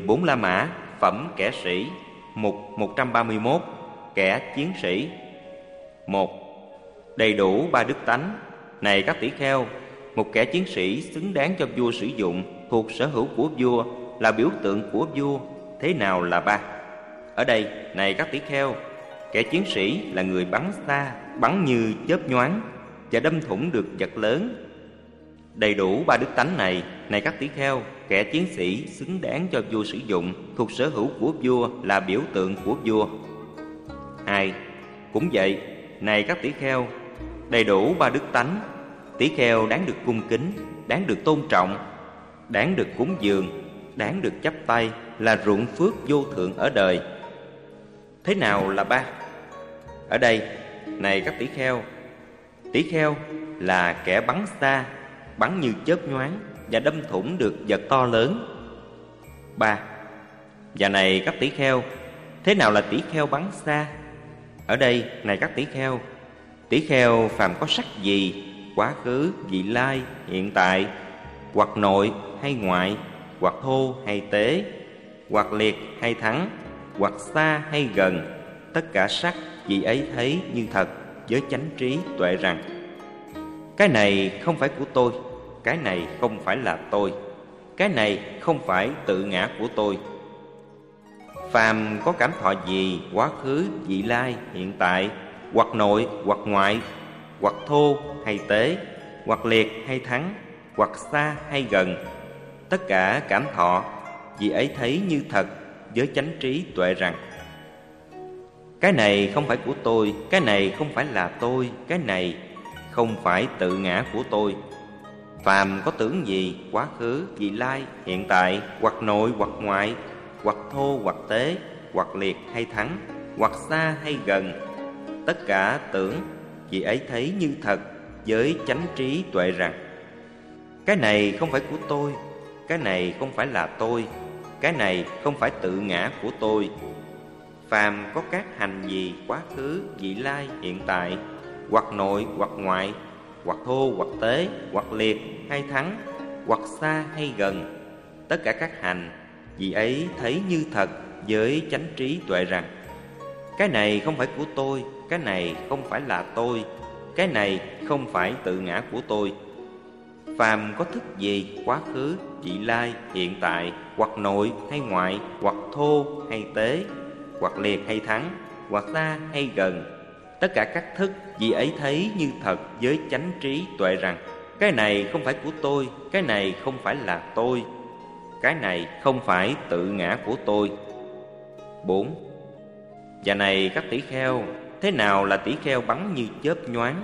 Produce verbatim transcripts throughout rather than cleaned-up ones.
bốn La Mã, phẩm kẻ sĩ. Mục một trăm ba mươi mốt, kẻ chiến sĩ. Một. Đầy đủ ba đức tánh. Này các tỷ kheo, một kẻ chiến sĩ xứng đáng cho vua sử dụng, thuộc sở hữu của vua, là biểu tượng của vua. Thế nào là ba? Ở đây, này các tỷ kheo, kẻ chiến sĩ là người bắn xa, bắn như chớp nhoáng và đâm thủng được vật lớn. Đầy đủ ba đức tánh này, này các tỷ kheo, kẻ chiến sĩ xứng đáng cho vua sử dụng, thuộc sở hữu của vua, là biểu tượng của vua. Hai. Cũng vậy, này các tỷ kheo, đầy đủ ba đức tánh, tỷ kheo đáng được cung kính, đáng được tôn trọng, đáng được cúng dường, đáng được chắp tay, là ruộng phước vô thượng ở đời. Thế nào là ba? Ở đây, này các tỷ kheo, tỷ kheo là kẻ bắn xa, bắn như chớp nhoáng và đâm thủng được vật to lớn. Ba. Và này các tỷ kheo, thế nào là tỷ kheo bắn xa? Ở đây, này các tỷ kheo, tỷ kheo phàm có sắc gì, quá khứ, vị lai, hiện tại, hoặc nội hay ngoại, hoặc thô hay tế, hoặc liệt hay thắng, hoặc xa hay gần, tất cả sắc vị ấy thấy như thật, với chánh trí tuệ rằng cái này không phải của tôi, cái này không phải là tôi, cái này không phải tự ngã của tôi. Phàm có cảm thọ gì, quá khứ, vị lai, hiện tại, hoặc nội hoặc ngoại, hoặc thô hay tế, hoặc liệt hay thắng, hoặc xa hay gần, tất cả cảm thọ vị ấy thấy như thật, với chánh trí tuệ rằng cái này không phải của tôi, cái này không phải là tôi, cái này không phải tự ngã của tôi. Phàm có tưởng gì, quá khứ, vị lai, hiện tại, hoặc nội hoặc ngoại, hoặc thô hoặc tế, hoặc liệt hay thắng, hoặc xa hay gần, tất cả tưởng vị ấy thấy như thật, với chánh trí tuệ rằng cái này không phải của tôi, cái này không phải là tôi, cái này không phải tự ngã của tôi. Phàm có các hành gì, quá khứ, vị lai, hiện tại, hoặc nội hoặc ngoại, hoặc thô hoặc tế, hoặc liệt hay thắng, hoặc xa hay gần, tất cả các hành vị ấy thấy như thật, với chánh trí tuệ rằng cái này không phải của tôi, cái này không phải là tôi, cái này không phải tự ngã của tôi. Phàm có thức gì, quá khứ, vị lai, hiện tại, hoặc nội hay ngoại, hoặc thô hay tế, hoặc liệt hay thắng, hoặc xa hay gần, tất cả các thức vị ấy thấy như thật, với chánh trí tuệ rằng cái này không phải của tôi, cái này không phải là tôi, cái này không phải tự ngã của tôi. Bốn. Và này các tỷ kheo, thế nào là tỷ kheo bắn như chớp nhoáng?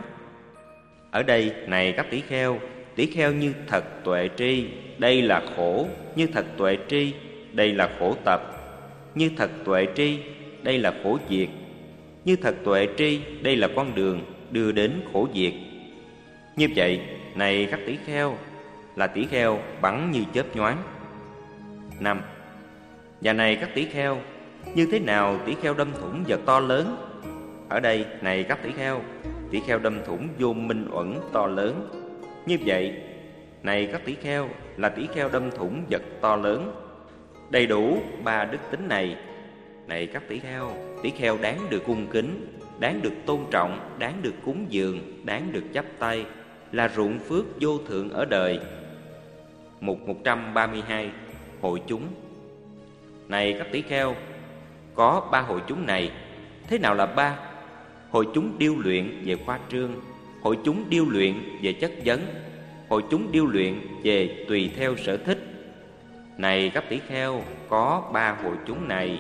Ở đây, này các tỷ kheo, tỷ kheo như thật tuệ tri, đây là khổ; như thật tuệ tri, đây là khổ tập; như thật tuệ tri, đây là khổ diệt; như thật tuệ tri, đây là con đường đưa đến khổ diệt. Như vậy, này các tỷ kheo, là tỷ kheo bắn như chớp nhoáng. Năm. Và này các tỷ kheo, như thế nào tỷ kheo đâm thủng vật to lớn? Ở đây, này các tỷ kheo, tỷ kheo đâm thủng vô minh uẩn to lớn. Như vậy, này các tỷ kheo, là tỷ kheo đâm thủng vật to lớn. Đầy đủ ba đức tính này, này các tỷ kheo, tỷ kheo đáng được cung kính, đáng được tôn trọng, đáng được cúng dường, đáng được chắp tay, là ruộng phước vô thượng ở đời. Mục một trăm ba mươi hai, hội chúng. Này các tỷ kheo, có ba hội chúng này. Thế nào là ba? Hội chúng điêu luyện về khoa trương, hội chúng điêu luyện về chất vấn, hội chúng điêu luyện về tùy theo sở thích. Này các tỷ kheo, có ba hội chúng này.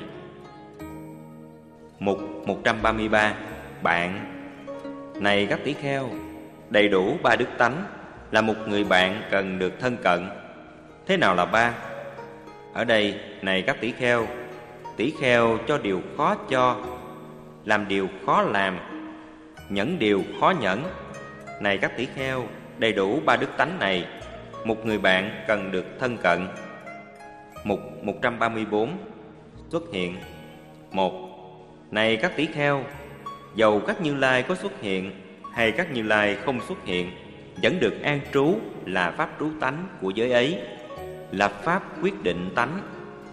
Mục một trăm ba mươi ba, bạn. Này các tỷ kheo, đầy đủ ba đức tánh, là một người bạn cần được thân cận. Thế nào là ba? Ở đây, này các tỷ kheo, tỷ kheo cho điều khó cho, làm điều khó làm, nhẫn điều khó nhẫn. Này các tỷ kheo, đầy đủ ba đức tánh này, một người bạn cần được thân cận. Mục một trăm ba mươi bốn, xuất hiện. Một. Này các tỷ kheo, dầu các Như Lai có xuất hiện hay các Như Lai không xuất hiện, vẫn được an trú là pháp trú tánh của giới ấy, là pháp quyết định tánh,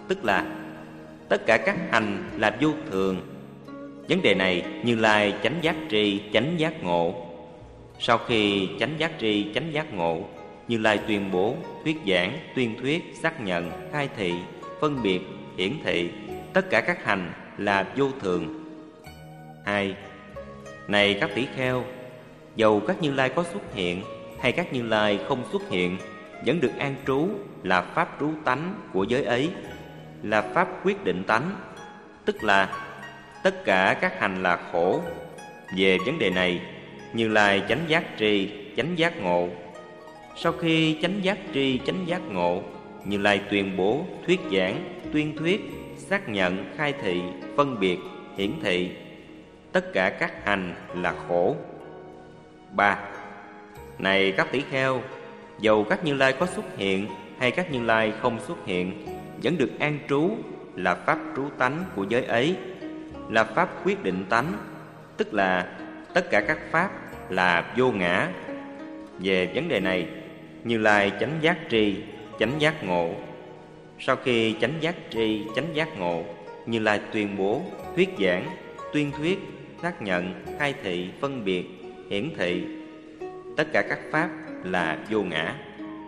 tức là tất cả các hành là vô thường. Vấn đề này Như Lai chánh giác tri, chánh giác ngộ. Sau khi chánh giác tri, chánh giác ngộ, Như Lai tuyên bố, thuyết giảng, tuyên thuyết, xác nhận, khai thị, phân biệt, hiển thị tất cả các hành là vô thường. Hai. Này các tỷ kheo, dầu các Như Lai có xuất hiện hay các Như Lai không xuất hiện, vẫn được an trú là pháp trú tánh của giới ấy, là pháp quyết định tánh, tức là tất cả các hành là khổ. Về vấn đề này, Như Lai chánh giác tri, chánh giác ngộ. Sau khi chánh giác tri, chánh giác ngộ, Như Lai tuyên bố, thuyết giảng, tuyên thuyết, xác nhận, khai thị, phân biệt, hiển thị tất cả các hành là khổ. Ba. Này các tỷ kheo, dầu các Như Lai có xuất hiện hay các Như Lai không xuất hiện, vẫn được an trú là pháp trú tánh của giới ấy, là pháp quyết định tánh, tức là tất cả các pháp là vô ngã. Về vấn đề này, Như Lai chánh giác tri, chánh giác ngộ. Sau khi chánh giác tri, chánh giác ngộ, Như Lai tuyên bố, thuyết giảng, tuyên thuyết, xác nhận, khai thị, phân biệt, hiển thị tất cả các pháp là vô ngã.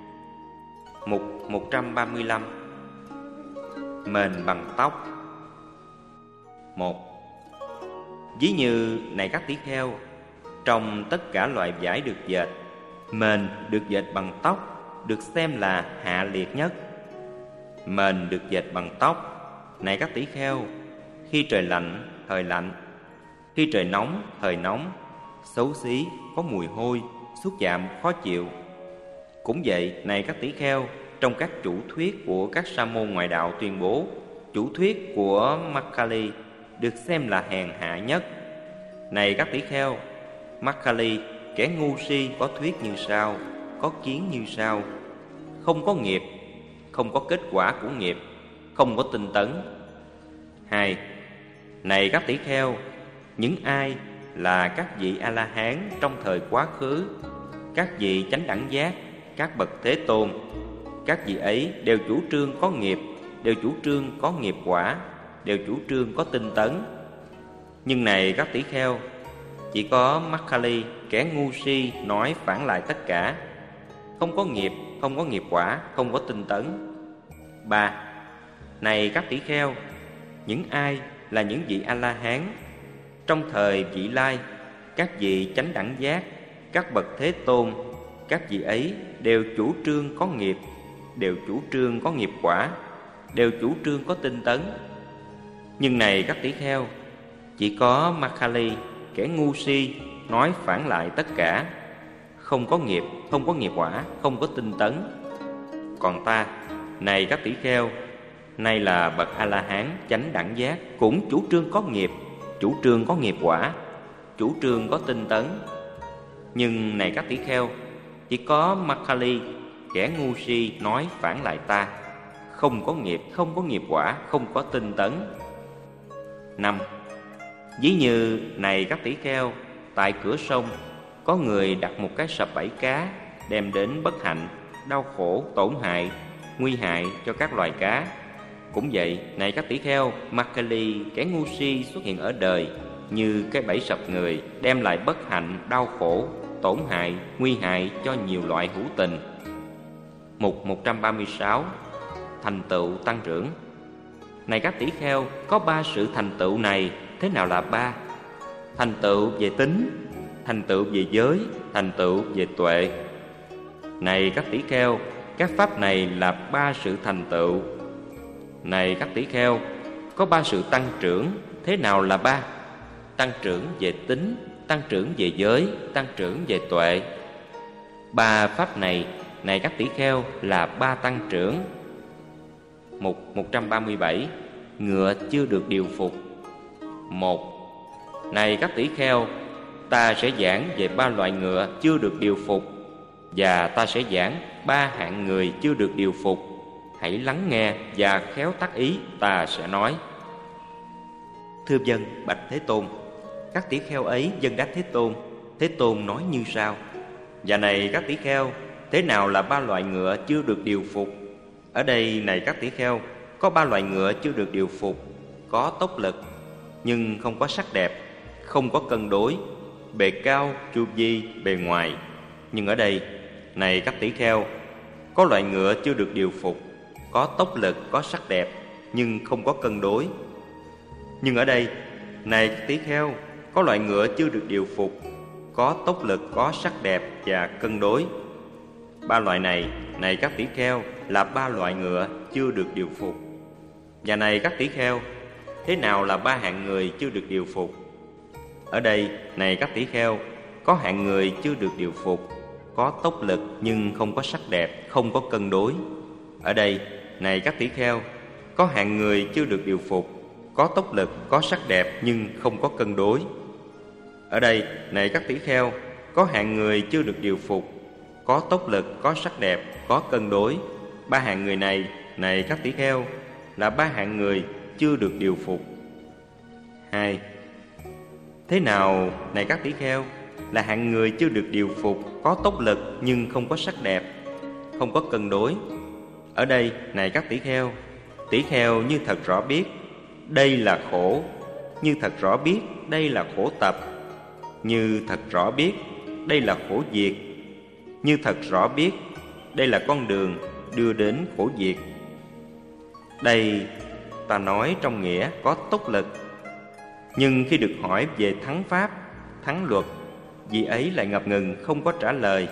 Mục một trăm ba mươi lăm. Mền bằng tóc. Một. Ví như này các tỷ kheo, trong tất cả loại vải được dệt, mền được dệt bằng tóc được xem là hạ liệt nhất. Mền được dệt bằng tóc, này các tỷ kheo, khi trời lạnh, thời lạnh, khi trời nóng, thời nóng, xấu xí, có mùi hôi, xúc chạm khó chịu. Cũng vậy, này các tỷ kheo, trong các chủ thuyết của các sa môn ngoại đạo tuyên bố, chủ thuyết của Makkhali được xem là hèn hạ nhất. Này các tỷ kheo, Makkhali, kẻ ngu si, có thuyết như sau, có kiến như sau: không có nghiệp, không có kết quả của nghiệp, không có tinh tấn. Hai. Này các tỷ kheo, những ai là các vị A-la-hán trong thời quá khứ, các vị chánh đẳng giác, các bậc Thế Tôn, các vị ấy đều chủ trương có nghiệp, đều chủ trương có nghiệp quả, đều chủ trương có tinh tấn. Nhưng này các tỷ kheo, chỉ có Makkhali, kẻ ngu si, nói phản lại tất cả, không có nghiệp, không có nghiệp quả, không có tinh tấn. Ba. Này các tỷ kheo, những ai là những vị A-la-hán trong thời vị lai, các vị chánh đẳng giác, các bậc Thế Tôn, các vị ấy đều chủ trương có nghiệp, đều chủ trương có nghiệp quả, đều chủ trương có tinh tấn. Nhưng này các tỷ kheo, chỉ có Makkhali, kẻ ngu si, nói phản lại tất cả, không có nghiệp, không có nghiệp quả, không có tinh tấn. Còn ta, này các tỷ kheo, nay là bậc A-la-hán chánh đẳng giác, cũng chủ trương có nghiệp, chủ trương có nghiệp quả, chủ trương có tinh tấn. Nhưng này các tỷ kheo, chỉ có Makkhali, kẻ ngu si, nói phản lại ta, không có nghiệp, không có nghiệp quả, không có tinh tấn. Năm. Ví như này các tỷ kheo, tại cửa sông có người đặt một cái sập bẫy cá, đem đến bất hạnh, đau khổ, tổn hại, nguy hại cho các loài cá. Cũng vậy, này các tỷ kheo, Makkhali, kẻ ngu si xuất hiện ở đời như cái bẫy sập người, đem lại bất hạnh, đau khổ, tổn hại, nguy hại cho nhiều loại hữu tình. Mục một trăm ba mươi sáu. Thành tựu tăng trưởng. Này các tỷ kheo, có ba sự thành tựu này. Thế nào là ba? Thành tựu về tính, thành tựu về giới, thành tựu về tuệ. Này các tỷ kheo, các pháp này là ba sự thành tựu. Này các tỷ kheo, có ba sự tăng trưởng. Thế nào là ba? Tăng trưởng về tính, tăng trưởng về giới, tăng trưởng về tuệ. Ba pháp này, này các tỷ kheo, là ba tăng trưởng. Mục một trăm ba mươi bảy. Ngựa chưa được điều phục. Một. Này các tỷ kheo, ta sẽ giảng về ba loại ngựa chưa được điều phục, và ta sẽ giảng ba hạng người chưa được điều phục. Hãy lắng nghe và khéo tác ý ta sẽ nói. Thưa vâng, bạch Thế Tôn. Các tỷ kheo ấy vâng đáp Thế Tôn. Thế Tôn nói như sau: và này các tỷ kheo, thế nào là ba loại ngựa chưa được điều phục? Ở đây này các tỷ kheo, có ba loại ngựa chưa được điều phục, có tốc lực nhưng không có sắc đẹp, không có cân đối, bề cao, chu vi, bề ngoài. Nhưng ở đây, này các tỷ kheo, có loại ngựa chưa được điều phục, có tốc lực, có sắc đẹp nhưng không có cân đối. Nhưng ở đây, này các tỷ kheo, có loại ngựa chưa được điều phục, có tốc lực, có sắc đẹp và cân đối. Ba loại này, này các tỷ kheo, là ba loại ngựa chưa được điều phục. Và này các tỷ kheo, thế nào là ba hạng người chưa được điều phục? Ở đây, này các tỷ kheo, có hạng người chưa được điều phục, có tốc lực nhưng không có sắc đẹp, không có cân đối. Ở đây, này các tỷ kheo, có hạng người chưa được điều phục, có tốc lực, có sắc đẹp nhưng không có cân đối. Ở đây, này các tỷ kheo, có hạng người chưa được điều phục, có tốc lực, có sắc đẹp, có cân đối. Ba hạng người này, này các tỷ kheo, là ba hạng người chưa được điều phục. Hai. Thế nào, này các tỷ kheo, là hạng người chưa được điều phục, có tốc lực nhưng không có sắc đẹp, không có cân đối? Ở đây, này các tỷ kheo, tỷ kheo như thật rõ biết đây là khổ, như thật rõ biết đây là khổ tập, như thật rõ biết đây là khổ diệt, như thật rõ biết đây là con đường đưa đến khổ diệt. Đây ta nói trong nghĩa có tốc lực, nhưng khi được hỏi về thắng pháp, thắng luật, vị ấy lại ngập ngừng không có trả lời.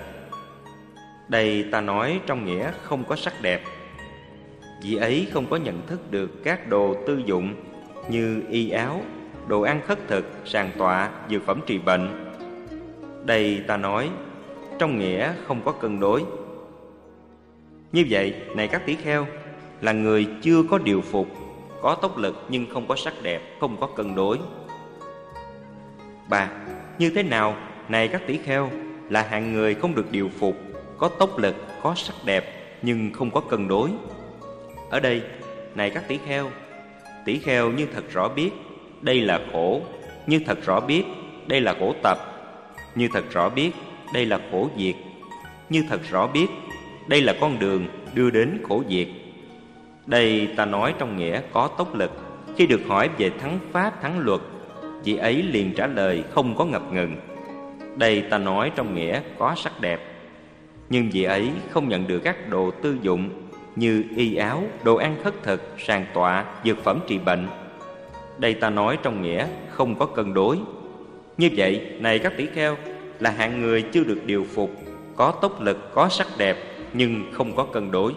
Đây ta nói trong nghĩa không có sắc đẹp, vị ấy không có nhận thức được các đồ tư dụng như y áo, đồ ăn khất thực, sàng tọa, dược phẩm trị bệnh. Đây ta nói trong nghĩa không có cân đối. Như vậy, này các tỷ kheo, là người chưa có điều phục, có tốc lực nhưng không có sắc đẹp, không có cân đối. Ba. Như thế nào, này các tỷ kheo, là hạng người không được điều phục, có tốc lực, có sắc đẹp nhưng không có cân đối? Ở đây, này các tỷ kheo, tỷ kheo như thật rõ biết đây là khổ, như thật rõ biết đây là khổ tập, như thật rõ biết đây là khổ diệt, như thật rõ biết đây là con đường đưa đến khổ diệt. Đây ta nói trong nghĩa có tốc lực. Khi được hỏi về thắng pháp, thắng luật, vị ấy liền trả lời không có ngập ngừng. Đây ta nói trong nghĩa có sắc đẹp, nhưng vị ấy không nhận được các đồ tư dụng như y áo, đồ ăn khất thực, sàng tọa, dược phẩm trị bệnh. Đây ta nói trong nghĩa không có cân đối. Như vậy, này các tỷ kheo, là hạng người chưa được điều phục, có tốc lực, có sắc đẹp nhưng không có cân đối.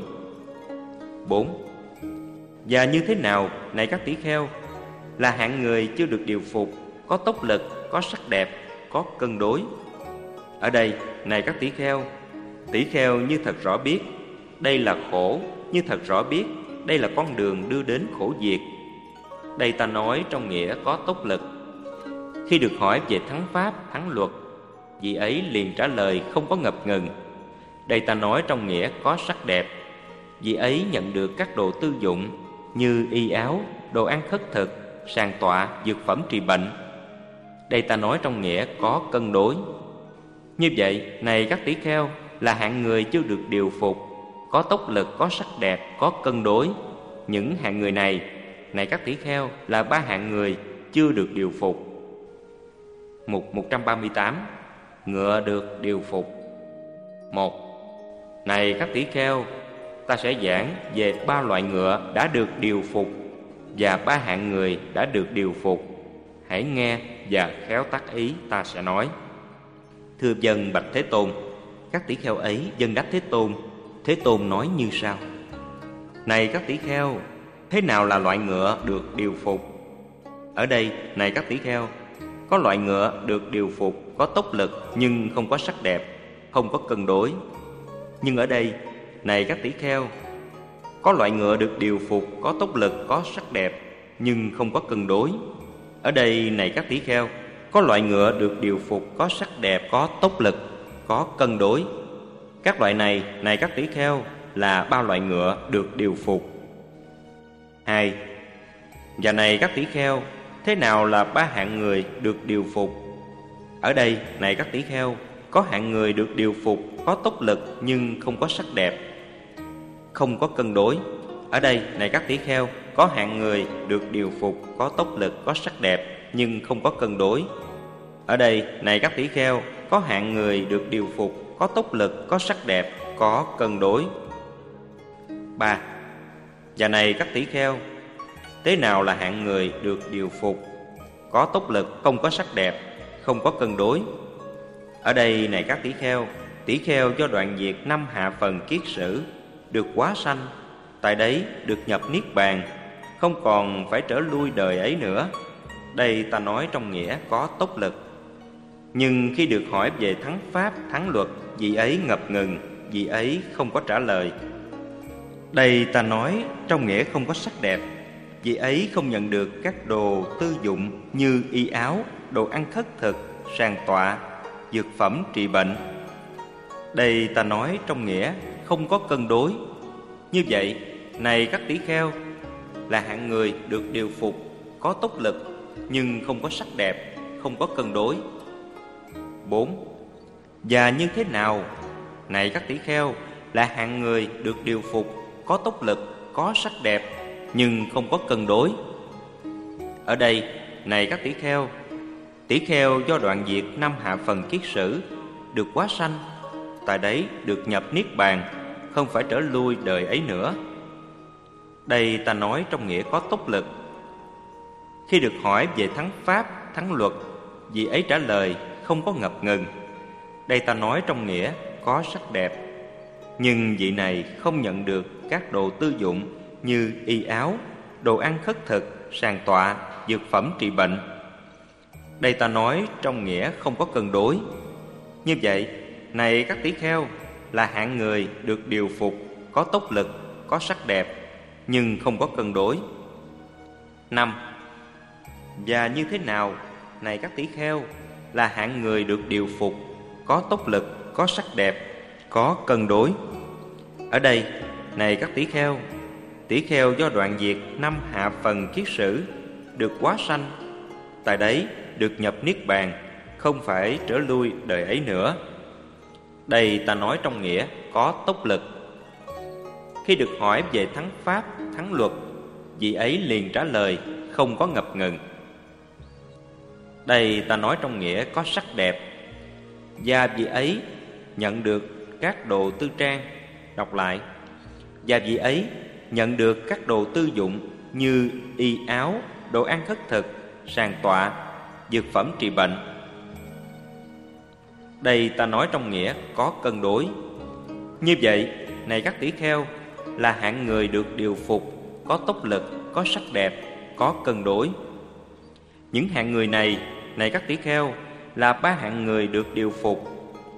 Bốn. Và như thế nào, này các tỷ kheo, là hạng người chưa được điều phục, có tốc lực, có sắc đẹp, có cân đối? Ở đây, này các tỷ kheo, tỷ kheo như thật rõ biết đây là khổ, như thật rõ biết đây là con đường đưa đến khổ diệt. Đây ta nói trong nghĩa có tốc lực. Khi được hỏi về thắng pháp, thắng luật, vị ấy liền trả lời không có ngập ngừng. Đây ta nói trong nghĩa có sắc đẹp, vị ấy nhận được các đồ tư dụng như y áo, đồ ăn khất thực, sàng tọa, dược phẩm trị bệnh. Đây ta nói trong nghĩa có cân đối. Như vậy, này các tỷ kheo, là hạng người chưa được điều phục, có tốc lực, có sắc đẹp, có cân đối. Những hạng người này, này các tỷ kheo, là ba hạng người chưa được điều phục. Mục một trăm ba mươi tám. Ngựa được điều phục. Một. Này các tỷ kheo, ta sẽ giảng về ba loại ngựa đã được điều phục và ba hạng người đã được điều phục. Hãy nghe và khéo tác ý ta sẽ nói. Thưa dân bạch Thế Tôn. Các tỷ kheo ấy dân đáp Thế Tôn. Thế Tôn nói như sau: Này các tỷ kheo, thế nào là loại ngựa được điều phục? Ở đây, này các tỷ kheo, có loại ngựa được điều phục, có tốc lực nhưng không có sắc đẹp, không có cân đối. Nhưng ở đây, này các tỷ kheo, có loại ngựa được điều phục, có tốc lực, có sắc đẹp nhưng không có cân đối. Ở đây, này các tỷ kheo, có loại ngựa được điều phục, có sắc đẹp, có tốc lực, có cân đối. Các loại này, này các tỷ kheo, là ba loại ngựa được điều phục. Hai. Và này các tỷ kheo, thế nào là ba hạng người được điều phục? Ở đây, này các tỷ kheo, có hạng người được điều phục, có tốc lực nhưng không có sắc đẹp, không có cân đối. Ở đây, này các tỷ kheo, có hạng người được điều phục, có tốc lực, có sắc đẹp, nhưng không có cân đối. Ở đây, này các tỷ kheo, có hạng người được điều phục, có tốc lực, có sắc đẹp, có cân đối. Ba. Và này các tỷ kheo, thế nào là hạng người được điều phục, có tốc lực, không có sắc đẹp, không có cân đối? Ở đây, này các tỷ kheo, tỷ kheo do đoạn diệt năm hạ phần kiết sử, được hóa sanh, tại đấy được nhập niết bàn, không còn phải trở lui đời ấy nữa. Đây ta nói trong nghĩa có tốc lực. Nhưng khi được hỏi về thắng pháp, thắng luật, vị ấy ngập ngừng, vị ấy không có trả lời. Đây ta nói trong nghĩa không có sắc đẹp, vị ấy không nhận được các đồ tư dụng như y áo, đồ ăn khất thực, sàng tọa, dược phẩm trị bệnh. Đây ta nói trong nghĩa không có cân đối. Như vậy, này các tỷ kheo, là hạng người được điều phục, có tốc lực, nhưng không có sắc đẹp, không có cân đối. Bốn. Và như thế nào, này các tỷ kheo, là hạng người được điều phục, có tốc lực, có sắc đẹp, nhưng không có cân đối? Ở đây, này các tỷ kheo, tỷ kheo do đoạn diệt năm hạ phần kiết sử, được hóa sanh, tại đấy được nhập niết bàn, không phải trở lui đời ấy nữa. Đây ta nói trong nghĩa có tốc lực. Khi được hỏi về thắng pháp, thắng luật, vị ấy trả lời không có ngập ngừng. Đây ta nói trong nghĩa có sắc đẹp. Nhưng vị này không nhận được các đồ tư dụng như y áo, đồ ăn khất thực, sàng tọa, dược phẩm trị bệnh. Đây ta nói trong nghĩa không có cân đối. Như vậy, này các tỷ kheo, là hạng người được điều phục, có tốc lực, có sắc đẹp, nhưng không có cân đối. Năm. Và như thế nào, này các tỷ kheo, là hạng người được điều phục, có tốc lực, có sắc đẹp, có cân đối? Ở đây, này các tỷ kheo, tỷ kheo do đoạn diệt năm hạ phần kiết sử, được hóa sanh, tại đấy được nhập niết bàn, không phải trở lui đời ấy nữa. Đây ta nói trong nghĩa có tốc lực. Khi được hỏi về thắng pháp, thắng luật, vị ấy liền trả lời không có ngập ngừng. Đây ta nói trong nghĩa có sắc đẹp. Và vị ấy nhận được các đồ tư trang. Đọc lại. Và vị ấy nhận được các đồ tư dụng như y áo, đồ ăn khất thực, sàng tọa, dược phẩm trị bệnh. Đây ta nói trong nghĩa có cân đối. Như vậy, này các tỷ kheo, là hạng người được điều phục, có tốc lực, có sắc đẹp, có cân đối. Những hạng người này, này các tỷ kheo, là ba hạng người được điều phục.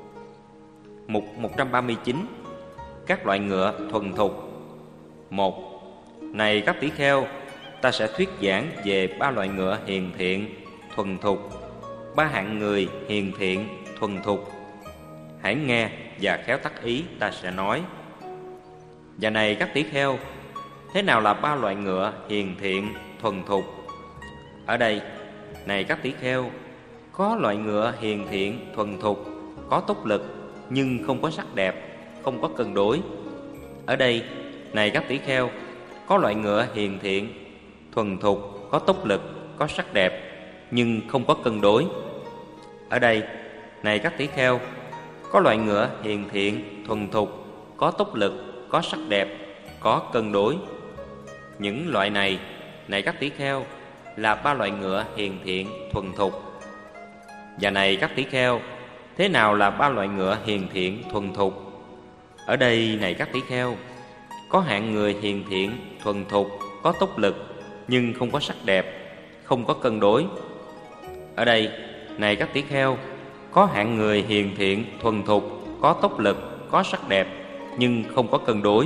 Mục một trăm ba mươi chín. Các loại ngựa thuần thục. Một. Này các tỷ kheo, ta sẽ thuyết giảng về ba loại ngựa hiền thiện, thuần thục, ba hạng người hiền thiện, thuần thục. Hãy nghe và khéo tác ý ta sẽ nói. Và này các tỷ kheo, thế nào là ba loại ngựa hiền thiện, thuần thục? Ở đây, này các tỷ kheo, có loại ngựa hiền thiện, thuần thục, có tốc lực, nhưng không có sắc đẹp, không có cân đối. Ở đây, này các tỷ kheo, có loại ngựa hiền thiện, thuần thục, có tốc lực, có sắc đẹp, nhưng không có cân đối. Ở đây, này các tỷ kheo, có loại ngựa hiền thiện, thuần thục, có tốc lực, có sắc đẹp, có cân đối. Những loại này, này các tỷ kheo, là ba loại ngựa hiền thiện, thuần thục. Và này các tỷ kheo, thế nào là ba loại ngựa hiền thiện, thuần thục? Ở đây, này các tỷ kheo, có hạng người hiền thiện, thuần thục, có tốc lực, nhưng không có sắc đẹp, không có cân đối. Ở đây, này các tỷ kheo, có hạng người hiền thiện, thuần thục, có tốc lực, có sắc đẹp, nhưng không có cân đối.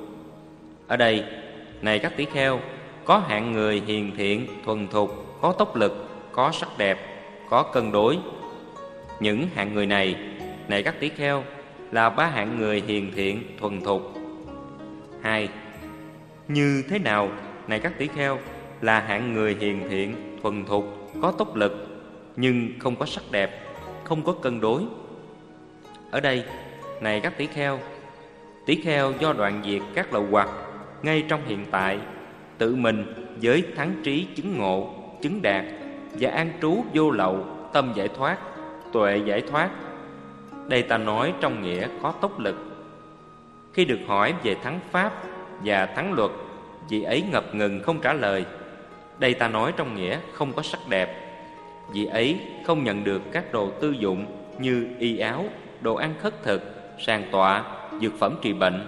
Ở đây, này các tỷ kheo, có hạng người hiền thiện, thuần thục, có tốc lực, có sắc đẹp, có cân đối. Những hạng người này, này các tỷ kheo, là ba hạng người hiền thiện, thuần thục. Hai. Như thế nào, này các tỷ kheo, là hạng người hiền thiện, thuần thục, có tốc lực, nhưng không có sắc đẹp, không có cân đối? Ở đây, này các tỷ kheo, tỷ kheo do đoạn diệt các lậu hoặc, ngay trong hiện tại, tự mình với thắng trí chứng ngộ, chứng đạt và an trú vô lậu, tâm giải thoát, tuệ giải thoát. Đây ta nói trong nghĩa có tốc lực. Khi được hỏi về thắng pháp và thắng luật, vị ấy ngập ngừng không trả lời. Đây ta nói trong nghĩa không có sắc đẹp. Vị ấy không nhận được các đồ tư dụng như y áo, đồ ăn khất thực, sàng tọa, dược phẩm trị bệnh.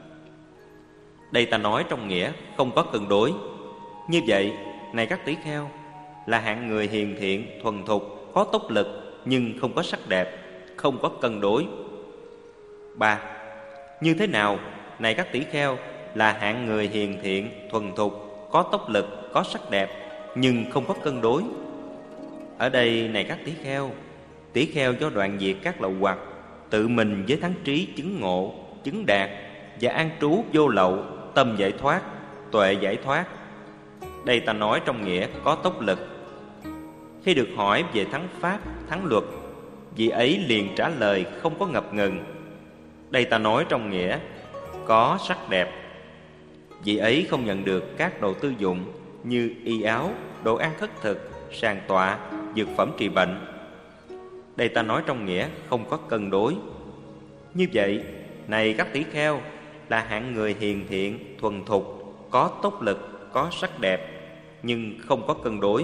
Đây ta nói trong nghĩa không có cân đối. Như vậy, này các tỷ kheo, là hạng người hiền thiện, thuần thục, có tốc lực nhưng không có sắc đẹp, không có cân đối. Ba. Như thế nào, này các tỷ kheo, là hạng người hiền thiện, thuần thục, có tốc lực, có sắc đẹp nhưng không có cân đối? Ở đây, này các tỷ kheo, tỷ kheo do đoạn diệt các lậu hoặc, tự mình với thắng trí chứng ngộ, chứng đạt và an trú vô lậu, tâm giải thoát, tuệ giải thoát. Đây ta nói trong nghĩa có tốc lực. Khi được hỏi về thắng pháp, thắng luật, vị ấy liền trả lời không có ngập ngừng. Đây ta nói trong nghĩa có sắc đẹp. Vị ấy không nhận được các đồ tư dụng như y áo, đồ ăn khất thực, sàng tọa, dược phẩm trị bệnh. Đây ta nói trong nghĩa không có cân đối. Như vậy, này các tỷ kheo, là hạng người hiền thiện, thuần thục, có tốc lực, có sắc đẹp nhưng không có cân đối.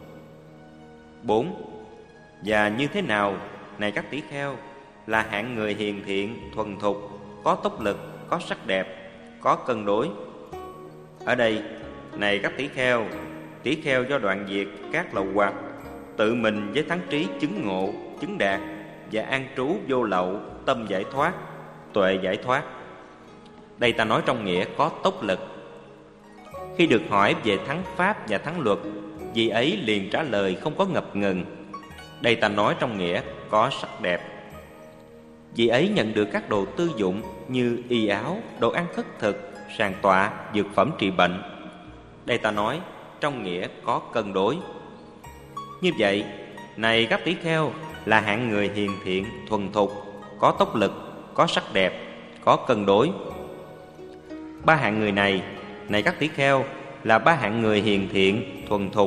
Bốn. Và như thế nào, này các tỷ kheo, là hạng người hiền thiện, thuần thục, có tốc lực, có sắc đẹp, có cân đối? Ở đây, này các tỷ kheo, tỷ kheo do đoạn diệt các lậu hoặc, tự mình với thắng trí chứng ngộ, chứng đạt và an trú vô lậu, tâm giải thoát, tuệ giải thoát. Đây ta nói trong nghĩa có tốc lực. Khi được hỏi về thắng pháp và thắng luật, vị ấy liền trả lời không có ngập ngừng. Đây ta nói trong nghĩa có sắc đẹp. Vị ấy nhận được các đồ tư dụng như y áo, đồ ăn khất thực, sàng tọa, dược phẩm trị bệnh. Đây ta nói trong nghĩa có cân đối. Như vậy, này các tỷ kheo, là hạng người hiền thiện, thuần thục, có tốc lực, có sắc đẹp, có cân đối. Ba hạng người này, này các tỷ kheo, là ba hạng người hiền thiện, thuần thục.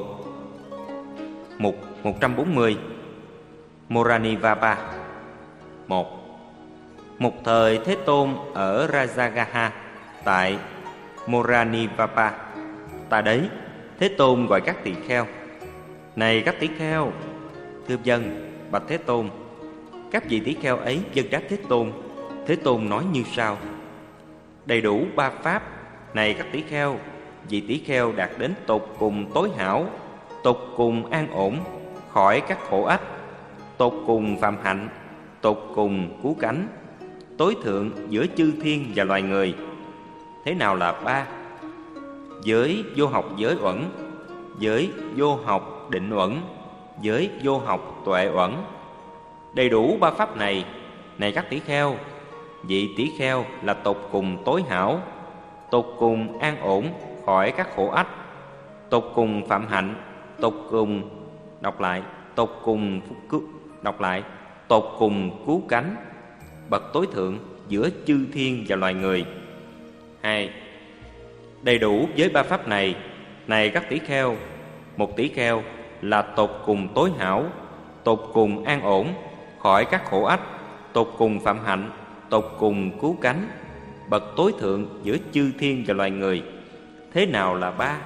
Mục một trăm bốn mươi. Moranivapa. Một. Một thời Thế Tôn ở Rajagaha tại Moranivapa. Tại đấy, Thế Tôn gọi các tỳ kheo: này các tỷ kheo, thưa vâng, bạch Thế Tôn. Các vị tỷ kheo ấy vâng đáp Thế Tôn. Thế Tôn nói như sau: đầy đủ ba pháp, này các tỷ kheo, vị tỷ kheo đạt đến tột cùng tối hảo, tột cùng an ổn, khỏi các khổ ách, tột cùng phạm hạnh, tột cùng cứu cánh, tối thượng giữa chư thiên và loài người. Thế nào là ba? Giới vô học giới uẩn, giới vô học định uẩn, giới vô học tuệ uẩn. Đầy đủ ba pháp này, này các tỷ kheo, vị tỷ kheo là tột cùng tối hảo, tột cùng an ổn, khỏi các khổ ách, tột cùng phạm hạnh, tột cùng đọc lại tột cùng phúc cứu đọc lại tột cùng cứu cánh, bậc tối thượng giữa chư thiên và loài người. Hai. Đầy đủ với ba pháp này, này các tỷ kheo, một tỷ kheo là tột cùng tối hảo, tột cùng an ổn, khỏi các khổ ách, tột cùng phạm hạnh, tột cùng cứu cánh, bậc tối thượng giữa chư thiên và loài người. Thế nào là ba?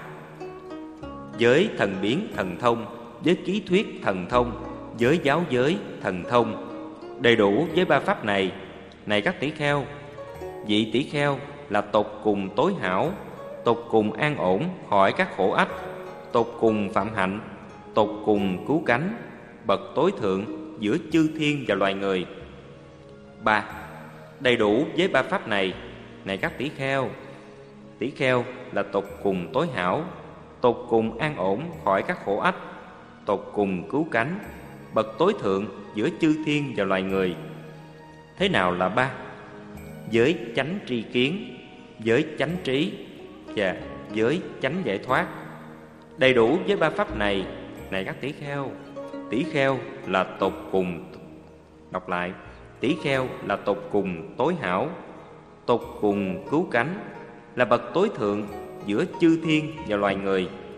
Giới thần biến thần thông, giới ký thuyết thần thông, giới giáo giới thần thông. Đầy đủ với ba pháp này, này các tỷ kheo, vị tỷ kheo là tột cùng tối hảo, tột cùng an ổn, khỏi các khổ ách, tột cùng phạm hạnh, tột cùng cứu cánh, bậc tối thượng giữa chư thiên và loài người. Ba. Đầy đủ với ba pháp này, này các tỷ kheo, tỷ kheo là tột cùng tối hảo, tột cùng an ổn, khỏi các khổ ách, tột cùng cứu cánh, bậc tối thượng giữa chư thiên và loài người. Thế nào là ba? Giới chánh tri kiến, giới chánh trí và giới chánh giải thoát. Đầy đủ với ba pháp này, này các tỷ kheo, tỷ kheo là tột cùng đọc lại tỷ kheo là tột cùng tối hảo, tột cùng cứu cánh, là bậc tối thượng giữa chư thiên và loài người,